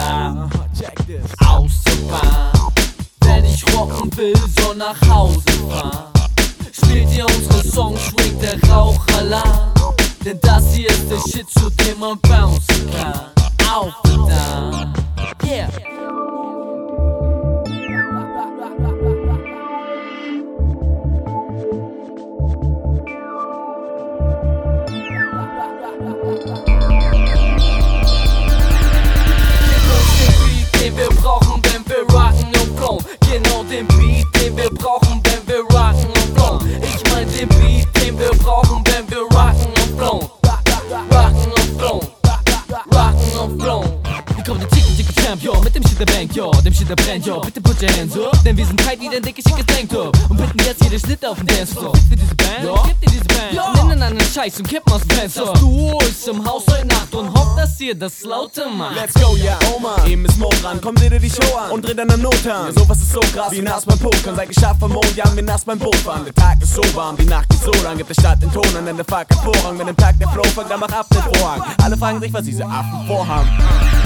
Alter. Autobahn, wenn ich rocken will, soll nach Hause fahren. Spielt ihr unsere Songs, schwingt der Rauchalarm. Denn das hier ist der Shit, zu dem man bouncen kann. Auf und down, yeah. Den wir brauchen, wenn wir rocken und blown. Genau den Beat, den wir brauchen, wenn wir rocken und blown. Ich mein den Beat, den wir brauchen, wenn wir rocken und blown. Rocken und blown, rocken und blown. Wir kommen den Chicken Champion mit dem Shit der Bank, yo, dem Shit der brennt, yo. Bitte put your hands up, denn wir sind tight wie dein dickes, schickes Tanktop. Und bitten jetzt jeder Schnitt auf den Dancefloor. Für diese Band, yo, gib dir diese Band, yo. Nennen einen Scheiß und kippen aus dem Fenster. Das Duo ist im Haus heute Nacht und hofft, dass ihr das laute macht. Let's go, ja, Oma, eben ist Mo dran. Komm, seht ihr die Show an und dreht an der Not an. Ja, sowas ist so krass wie nass beim Pokern. Seid geschafft vom Mond, ja, wir nass beim Boot fahren. Der Tag ist so warm, die Nacht ist so lang. Gibt der Stadt den Ton an, denn der Fuck hat Vorrang. Wenn im Tag der Flow fängt, dann mach ab den Vorhang. Alle fragen sich, was diese Affen vorhaben.